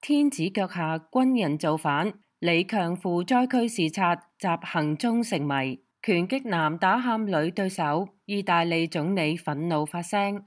天子腳下軍人造反，李強赴災區視察，集行蹤成謎。拳擊男打喊女對手，意大利總理憤怒發聲。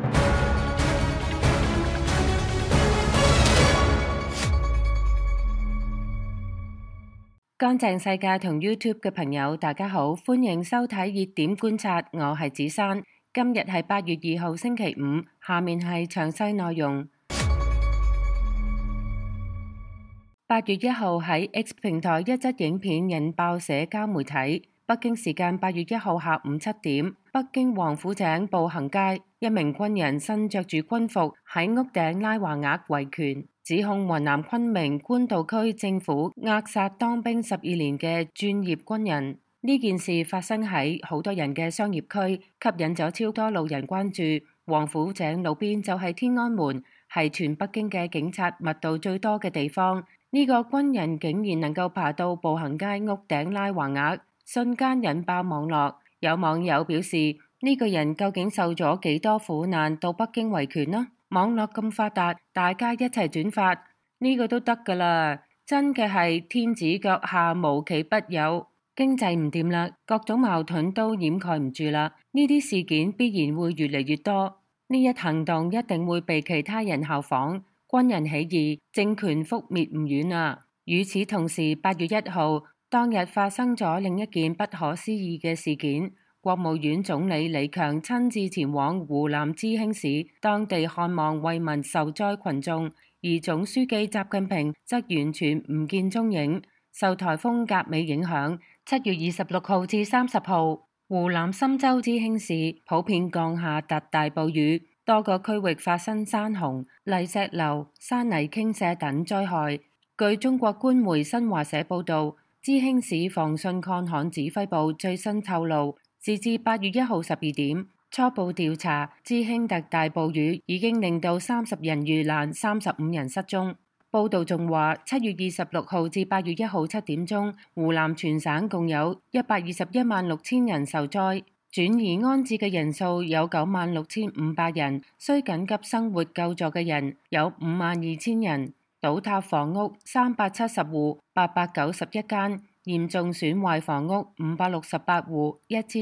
乾淨世界同 YouTube 嘅朋友，大家好，歡迎收睇熱點觀察，我係子珊。今日係8月2號星期五，下面係詳細內容。8月1號喺 X 平台一則影片引爆社交媒體。北京時間8月1號下午7點，北京王府井步行街，一名軍人身着住軍服喺屋頂拉橫額維權，指控雲南昆明官渡區政府扼殺當兵12年嘅專業軍人。呢件事發生喺好多人嘅商業區，吸引咗超多路人關注。王府井路邊就係天安門，係全北京嘅警察密度最多嘅地方。呢個軍人竟然能夠爬到步行街屋頂拉橫額，瞬間引爆網絡。有網友表示，呢個人究竟受咗幾多苦難到北京維權呢？網絡咁發達，大家一齊轉發，呢個都得㗎啦。真嘅係天子腳下無奇不有，經濟唔掂啦，各種矛盾都掩蓋唔住啦。呢啲事件必然會越嚟越多，呢一行動一定會被其他人效仿。軍人起義，政權覆滅唔遠啊！與此同時，8月1號當日發生咗另一件不可思議嘅事件。國務院總理李強親自前往湖南知興市，當地看望慰問受災群眾，而總書記習近平則完全唔見蹤影。受颱風甲尾影響，7月26號至30號，湖南郴州知興市普遍降下特大暴雨，多個區域發生山洪、泥石流、山泥傾瀉等災害。據中國官媒新華社報導，知興市防汛抗旱指揮部最新透露，截至8月1號12點，初步調查，知興特大暴雨已經令到30人遇難，35人失蹤。報導仲話，7月26號至8月1號7點鐘，湖南全省共有121萬6千人受災，轉移安置嘅人數有9萬6500人，需緊急生活救助嘅人有5萬2千人。倒塌房屋370戶891間，嚴重損壞房屋568戶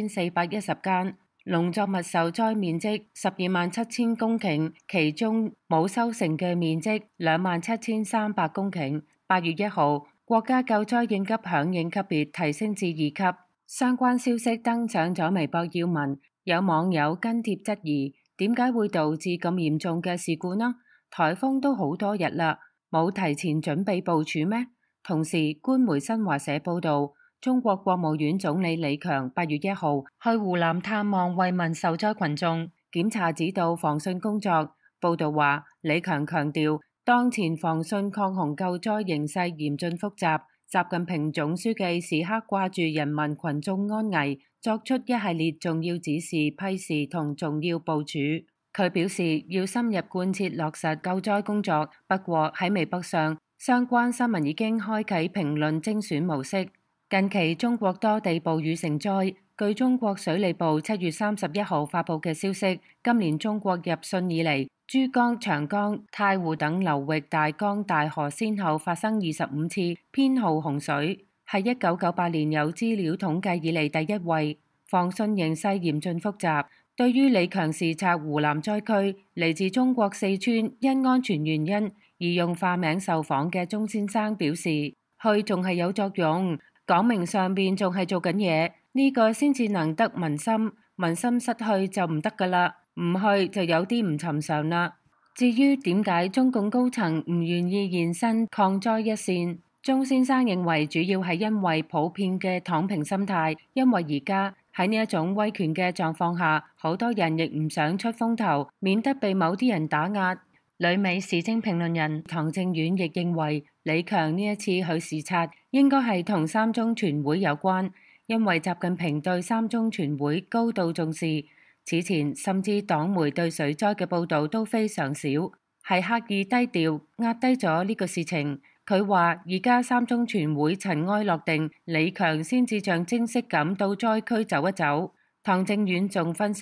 1410間。農作物受災面積12萬7千公頃，其中冇收成嘅面積2萬7300公頃。8月1號，國家救災應急響應級別提升至2級。相關消息登上咗微博要聞，有網友跟帖質疑，點解會導致咁嚴重嘅事故呢？颱風都好多日啦，冇提前準備部署咩？同時，官媒新華社報導，中國國務院總理李強8月1號去湖南探望慰問受災群眾，檢查指導防汛工作。報導話，李強強調，當前防汛抗洪救災形勢嚴峻複雜，習近平總書記時刻掛住人民群眾安危，作出一系列重要指示批示同重要部署。佢表示要深入貫徹落實救災工作。不過喺微博上，相關新聞已經開啟評論精選模式。近期中國多地暴雨成災，據中國水利部7月31號發布嘅消息，今年中國入汛以嚟，珠江、長江、太湖等流域大江大河先後發生25次編號洪水，係1998年有資料統計以嚟第一位。防汛形勢嚴峻複雜。對於李強視察湖南災區，嚟自中國四川因安全原因而用化名受訪嘅鍾先生表示，去仲係有作用，講明上邊仲係做緊嘢，呢個先至能得民心，民心失去就唔得㗎啦，唔去就有啲唔尋常啦。至於點解中共高層唔願意現身抗災一線，鍾先生認為主要係因為普遍嘅躺平心態，因為而家喺呢一種威權嘅狀況下，好多人亦唔想出風頭，免得被某啲人打壓。旅美時政評論人唐正遠亦認為，李強呢一次去視察應該係同三中全會有關，因為習近平對三中全會高度重視，此前甚至黨媒對水災嘅報導都非常少，係刻意低調壓低咗呢個事情。佢話而家三中全會塵埃落定，李強先至象徵式咁到災區走一走。唐正遠仲分析，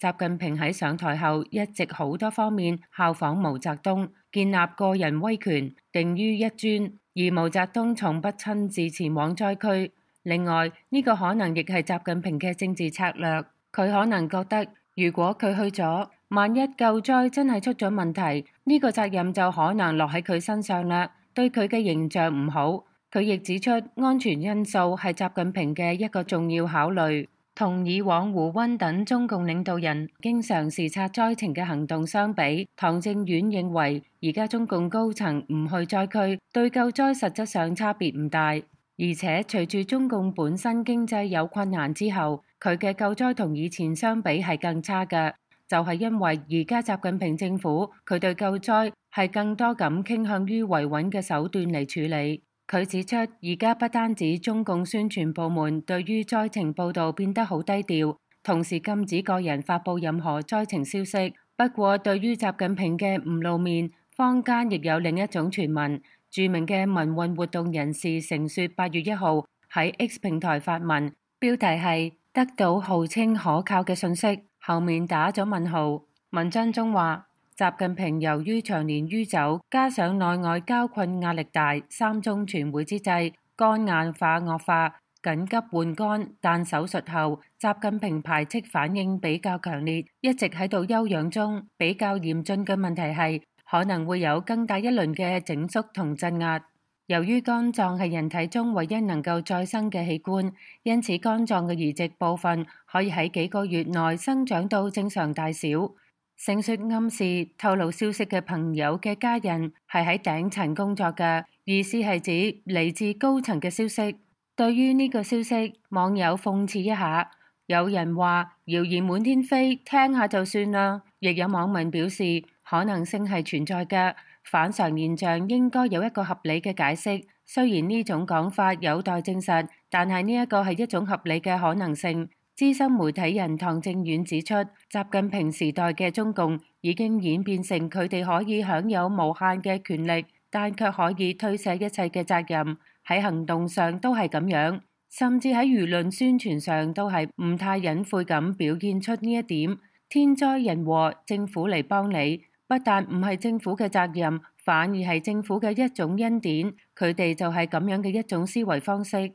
習近平喺上台後一直好多方面效仿毛澤東，建立個人威權，定於一尊，而毛澤東從不親自前往災區。另外，呢個可能亦係習近平嘅政治策略。佢可能覺得，如果佢去咗，萬一救災真係出咗問題，呢個責任就可能落喺佢身上啦，對佢嘅形象唔好。佢亦指出，安全因素係習近平嘅一個重要考慮。同以往胡溫等中共領導人經常視察災情嘅行動相比，唐正遠認為而家中共高層唔去災區，對救災實質上差別唔大。而且隨住中共本身經濟有困難之後，佢嘅救災同以前相比係更差嘅，就係因為而家習近平政府佢對救災係更多咁傾向於維穩嘅手段嚟處理。佢指出，而家不單止中共宣傳部門對於災情報導變得好低調，同時禁止個人發布任何災情消息。不過，對於習近平嘅唔露面，坊間亦有另一種傳聞。著名嘅民運活動人士成說8月1號喺 X 平台發文，標題係得到號稱可靠嘅信息，後面打咗問號。文章中話，習近平由於長年酗酒，加上內外交困壓力大，三中全會之際，肝硬化惡化，緊急換肝，但手術後，習近平排斥反應比較強烈，一直喺度休養中。比較嚴峻嘅問題係，可能會有更大一輪嘅整肅同鎮壓。由於肝臟係人體中唯一能夠再生嘅器官，因此肝臟嘅移植部分可以喺幾個月內生長到正常大小。盛雪暗示透露消息嘅朋友嘅家人係喺頂層工作嘅，意思係指嚟自高層嘅消息。對於呢個消息，網友諷刺一下，有人話謠言滿天飛，聽下就算啦。亦有網民表示可能性係存在嘅，反常現象應該有一個合理嘅解釋。雖然呢種講法有待證實，但係呢一個係一種合理嘅可能性。資深媒體人唐正遠指出，習近平時代嘅中共已經演變成佢哋可以享有無限嘅權力，但卻可以推卸一切嘅責任。喺行動上都係咁樣，甚至喺輿論宣傳上都係唔太隱晦咁表現出呢一點。天災人禍，政府嚟幫你，不但唔係政府嘅責任，反而係政府嘅一種恩典。佢哋就係咁樣嘅一種思維方式。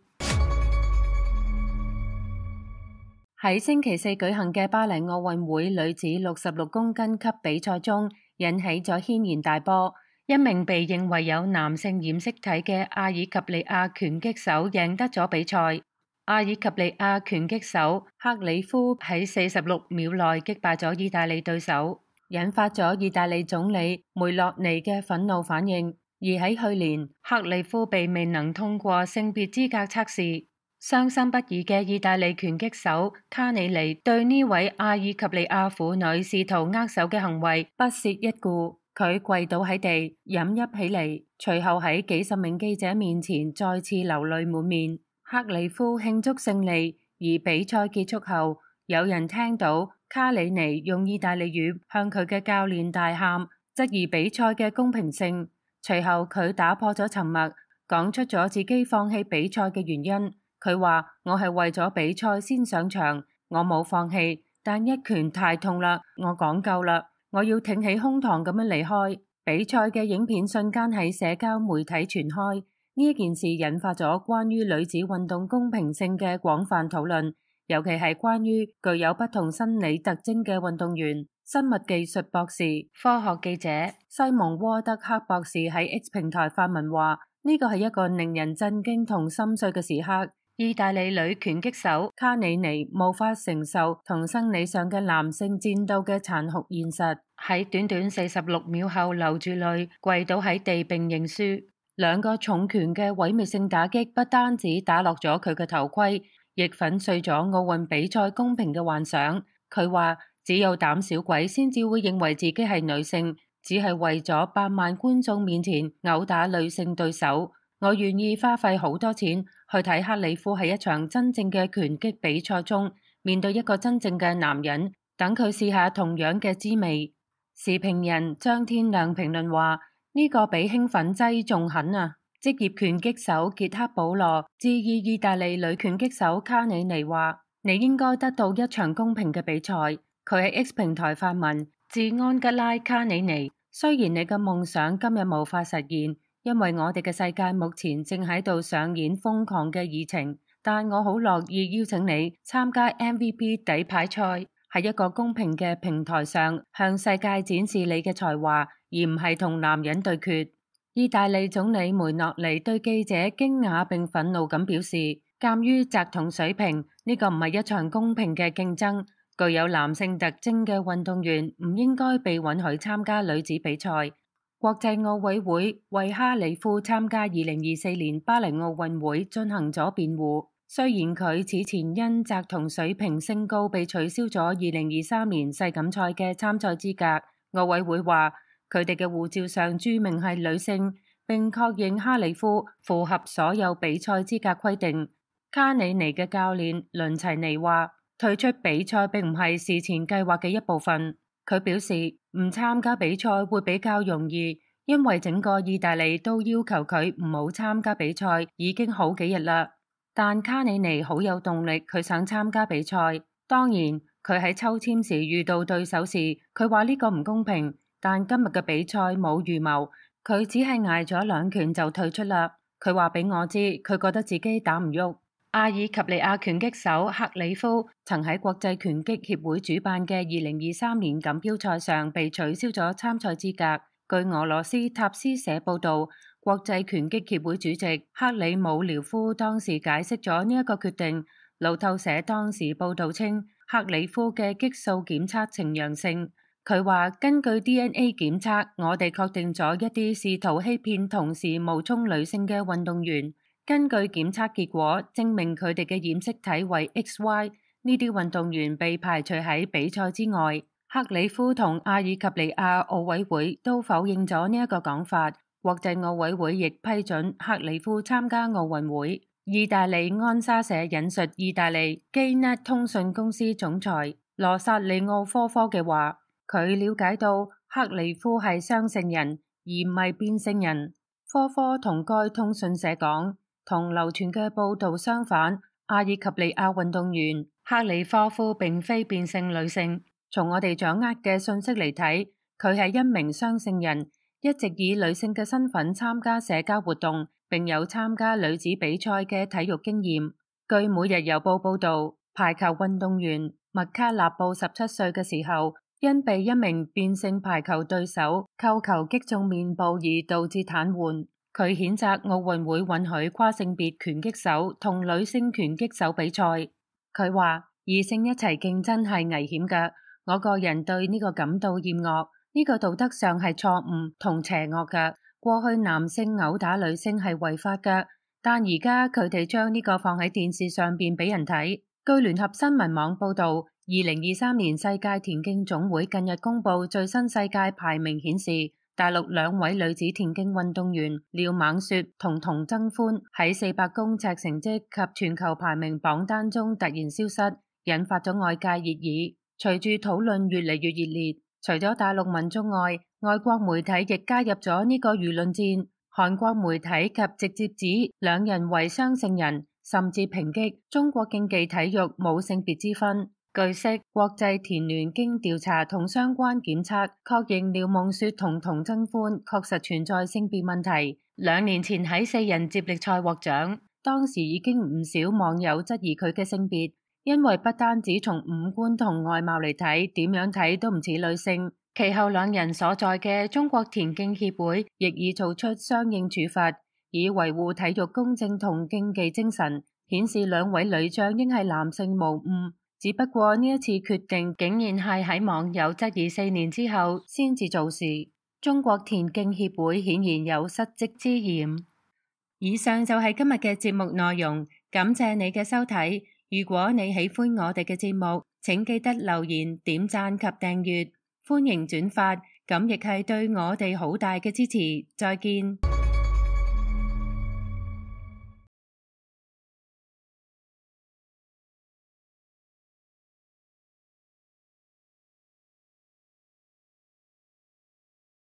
喺星期四舉行嘅巴黎奧運會女子66公斤級比賽中，引起咗軒然大波。一名被認為有男性染色體嘅阿爾及利亞拳擊手贏得咗比賽。阿爾及利亞拳擊手克里夫喺46秒內擊敗咗意大利對手，引發咗意大利總理梅洛尼嘅憤怒反應。而喺去年，克里夫被未能通過性別資格測試。傷心不已嘅意大利拳擊手卡里尼對呢位阿爾及利亞婦女試圖握手嘅行為不屑一顧，佢跪倒喺地飲泣起嚟，隨後喺幾十名記者面前再次流淚滿面。克里夫慶祝勝利，而比賽結束後，有人聽到卡里尼用意大利語向佢嘅教練大喊，質疑比賽嘅公平性。隨後佢打破咗沉默，講出咗自己放棄比賽嘅原因。佢話：我係為咗比賽先上場，我冇放棄，但一拳太痛啦，我講夠啦，我要挺起胸膛咁樣離開。比賽嘅影片瞬間喺社交媒體傳開，呢件事引發咗關於女子運動公平性嘅廣泛討論，尤其係關於具有不同生理特徵嘅運動員。生物技術博士、科學記者西蒙沃德克博士喺 X 平台發文話：呢個係一個令人震驚同心碎嘅時刻。意大利女拳擊手卡里尼無法承受同生理上嘅男性戰鬥嘅殘酷現實，喺短短46秒後流住淚跪倒喺地並認輸。兩個重拳嘅毀滅性打擊不單止打落咗佢嘅頭盔，亦粉碎咗奧運比賽公平嘅幻想。佢話：只有膽小鬼先至會認為自己係女性，只係為咗百萬觀眾面前毆打女性對手。我願意花費好多錢去睇克里夫喺一場真正嘅拳擊比賽中面對一個真正嘅男人，等佢試下同樣嘅滋味。時評人張天亮評論話：呢個比興奮劑仲狠啊！職業拳擊手傑克保羅致意意大利女拳擊手卡里尼話：你應該得到一場公平嘅比賽。 佢喺 X 平台發文致安吉拉·卡里尼，雖然你嘅夢想今日無法實現，因為我哋嘅世界目前正喺度上演瘋狂嘅議程，但我好樂意邀請你參加 MVP 底牌賽，喺一個公平嘅平台上向世界展示你嘅才華，而唔係同男人對決。意大利總理梅諾尼對記者驚訝並憤怒咁表示，鑑於澤同水平，呢個唔係一場公平嘅競爭。具有男性特徵嘅運動員唔應該被允許參加女子比賽。國際奧委會為哈里夫參加2024年巴黎奧運會進行咗辯護。雖然佢此前因澤同水平升高被取消咗2023年世錦賽嘅參賽資格，奧委會話佢哋嘅護照上註明係女性，並確認哈里夫符合所有比賽資格規定。卡里尼嘅教練倫齊尼話，退出比賽並唔係事前計劃嘅一部分。佢表示唔參加比賽會比較容易，因為整個意大利都要求佢唔好參加比賽已經好幾日啦。但卡里尼好有動力，佢想參加比賽。當然，佢喺抽籤時遇到對手時，佢話呢個唔公平。但今日嘅比賽冇預謀，佢只係挨咗2拳就退出啦。佢話俾我知，佢覺得自己打唔喐。阿爾及利亞拳擊手克里夫曾喺國際拳擊協會主辦嘅2023年錦標賽上被取消咗參賽資格。據俄羅斯塔斯社報道，國際拳擊協會主席克里姆廖夫當時解釋咗呢一個決定。路透社當時報道稱，克里夫嘅激素檢測呈陽性。佢話根據 DNA 檢測，我哋確定咗一啲試圖欺騙同時冒充女性嘅運動員。根據檢測結果證明佢哋嘅染色體為 XY， 呢啲運動員被排除喺比賽之外。克里夫同阿爾及利亞奧委會都否認咗呢一個講法。國際奧委會亦批准克里夫參加奧運會。意大利安莎社引述意大利基net通訊公司總裁羅薩里奧科科嘅話，佢了解到克里夫係雙性人而唔係變性人。科科同該通訊社講，同流傳嘅報道相反，阿爾及利亞運動員克里科夫並非變性女性。從我哋掌握嘅信息嚟睇，佢係一名雙性人，一直以女性嘅身份參加社交活動，並有參加女子比賽嘅體育經驗。據每日郵報報道，排球運動員麥卡納布17歲嘅時候，因被一名變性排球對手扣球擊中面部而導致癱瘓。佢譴責奧運會允許跨性別拳擊手同女性拳擊手比賽。佢話異性一齊競爭係危險㗎，我個人對呢個感到厭惡，呢個道德上係錯誤同邪惡㗎。過去男性毆打女性係違法㗎，但而家佢哋將呢個放喺電視上邊俾人睇。據聯合新聞網報道，2023年世界田徑總會近日公布最新世界排名顯示，大陸2位女子田徑運動員廖猛雪同童增歡喺400公尺成績及全球排名榜單中突然消失，引發咗外界熱議。隨住討論越嚟越熱烈，除咗大陸民眾外，外國媒體亦加入咗呢個輿論戰。韓國媒體及直接指兩人為雙性人，甚至抨擊中國競技體育冇性別之分。據悉，國際田聯經調查同相關檢測，確認廖夢雪同童增歡確實存在性別問題。2年前喺4人接力賽獲獎，當時已經唔少網友質疑佢嘅性別，因為不單止從五官同外貌嚟睇，點樣睇都唔似女性。其後2人所在嘅中國田徑協會亦已做出相應處罰，以維護體育公正同競技精神，顯示2位女將應係男性無誤。只不過呢一次決定竟然係喺網友質疑4年之後先至做事。中國田徑協會顯然有失職之嫌。以上就係今日嘅節目內容，感謝你嘅收睇。如果你喜歡我哋嘅節目，請記得留言、點讚及訂閱，歡迎轉發，咁亦係對我哋好大嘅支持。再見。